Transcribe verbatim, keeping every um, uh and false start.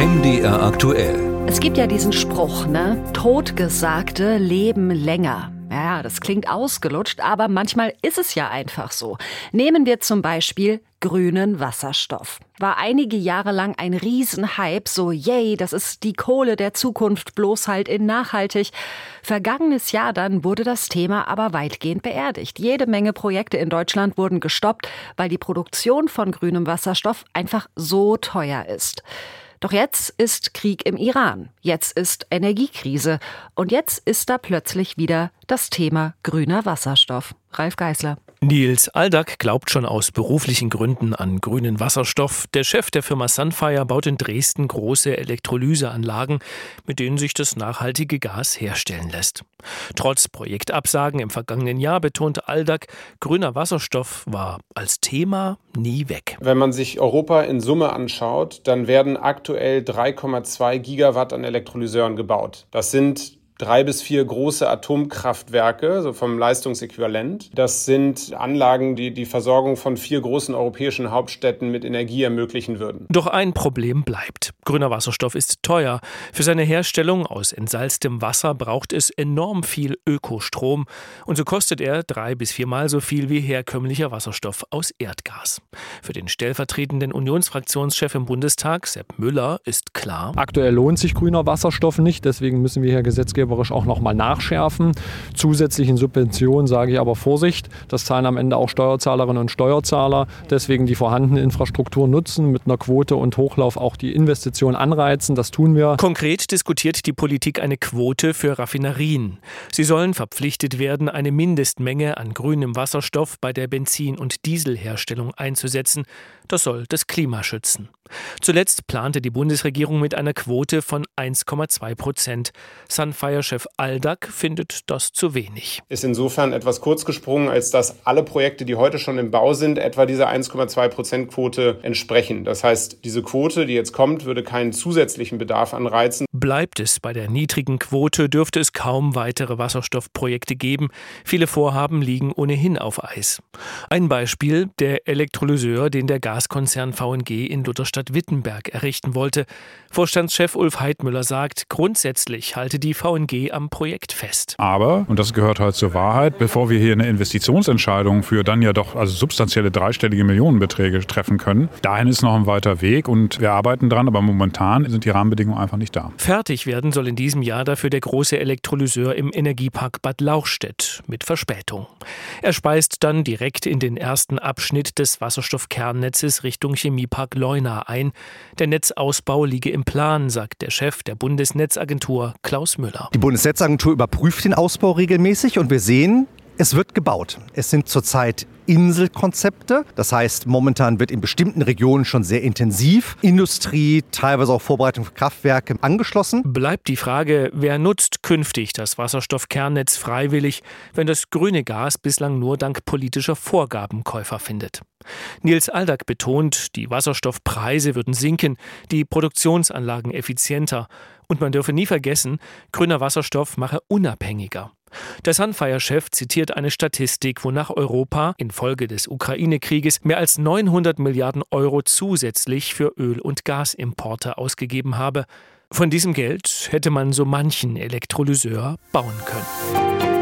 M D R aktuell. Es gibt ja diesen Spruch, ne? Totgesagte leben länger. Ja, das klingt ausgelutscht, aber manchmal ist es ja einfach so. Nehmen wir zum Beispiel grünen Wasserstoff. War einige Jahre lang ein Riesenhype, so yay, das ist die Kohle der Zukunft, bloß halt in nachhaltig. Vergangenes Jahr dann wurde das Thema aber weitgehend beerdigt. Jede Menge Projekte in Deutschland wurden gestoppt, weil die Produktion von grünem Wasserstoff einfach so teuer ist. Doch jetzt ist Krieg im Iran, jetzt ist Energiekrise und jetzt ist da plötzlich wieder das Thema grüner Wasserstoff. Ralf Geißler. Nils Aldag glaubt schon aus beruflichen Gründen an grünen Wasserstoff. Der Chef der Firma Sunfire baut in Dresden große Elektrolyseanlagen, mit denen sich das nachhaltige Gas herstellen lässt. Trotz Projektabsagen im vergangenen Jahr betont Aldag, grüner Wasserstoff war als Thema nie weg. Wenn man sich Europa in Summe anschaut, dann werden aktuell drei Komma zwei Gigawatt an Elektrolyseuren gebaut. Das sind drei bis vier große Atomkraftwerke, so vom Leistungsäquivalent. Das sind Anlagen, die die Versorgung von vier großen europäischen Hauptstädten mit Energie ermöglichen würden. Doch ein Problem bleibt. Grüner Wasserstoff ist teuer. Für seine Herstellung aus entsalztem Wasser braucht es enorm viel Ökostrom. Und so kostet er drei bis viermal so viel wie herkömmlicher Wasserstoff aus Erdgas. Für den stellvertretenden Unionsfraktionschef im Bundestag, Sepp Müller, ist klar: Aktuell lohnt sich grüner Wasserstoff nicht. Deswegen müssen wir hier Gesetzgeber auch noch mal nachschärfen. Zusätzlichen Subventionen sage ich aber Vorsicht, das zahlen am Ende auch Steuerzahlerinnen und Steuerzahler. Deswegen die vorhandene Infrastruktur nutzen, mit einer Quote und Hochlauf auch die Investition anreizen. Das tun wir. Konkret diskutiert die Politik eine Quote für Raffinerien. Sie sollen verpflichtet werden, eine Mindestmenge an grünem Wasserstoff bei der Benzin- und Dieselherstellung einzusetzen. Das soll das Klima schützen. Zuletzt plante die Bundesregierung mit einer Quote von eins Komma zwei Prozent. Sunfire-Chef Aldag findet das zu wenig. Ist insofern etwas kurz gesprungen, als dass alle Projekte, die heute schon im Bau sind, etwa dieser eins Komma zwei Prozent Quote entsprechen. Das heißt, diese Quote, die jetzt kommt, würde keinen zusätzlichen Bedarf anreizen. Bleibt es bei der niedrigen Quote, dürfte es kaum weitere Wasserstoffprojekte geben. Viele Vorhaben liegen ohnehin auf Eis. Ein Beispiel: der Elektrolyseur, den der Gaskonzern V N G in Lutherstadt-Wittenberg errichten wollte. Vorstandschef Ulf Heidmüller sagt, grundsätzlich halte die V N G am Projekt fest. Aber, und das gehört halt zur Wahrheit, bevor wir hier eine Investitionsentscheidung für dann ja doch also substanzielle dreistellige Millionenbeträge treffen können, dahin ist noch ein weiter Weg und wir arbeiten dran, aber momentan sind die Rahmenbedingungen einfach nicht da. Fertig werden soll in diesem Jahr dafür der große Elektrolyseur im Energiepark Bad Lauchstädt mit Verspätung. Er speist dann direkt in den ersten Abschnitt des Wasserstoffkernnetzes Richtung Chemiepark Leuna ein. Der Netzausbau liege im Plan, sagt der Chef der Bundesnetzagentur Klaus Müller. Die Bundesnetzagentur überprüft den Ausbau regelmäßig und wir sehen, es wird gebaut. Es sind zurzeit Inselkonzepte. Das heißt, momentan wird in bestimmten Regionen schon sehr intensiv Industrie, teilweise auch Vorbereitung für Kraftwerke angeschlossen. Bleibt die Frage, wer nutzt künftig das Wasserstoffkernnetz freiwillig, wenn das grüne Gas bislang nur dank politischer Vorgaben Käufer findet. Nils Aldag betont, die Wasserstoffpreise würden sinken, die Produktionsanlagen effizienter. Und man dürfe nie vergessen, grüner Wasserstoff mache unabhängiger. Der Sunfire-Chef zitiert eine Statistik, wonach Europa infolge des Ukraine-Krieges mehr als neunhundert Milliarden Euro zusätzlich für Öl- und Gasimporte ausgegeben habe. Von diesem Geld hätte man so manchen Elektrolyseur bauen können.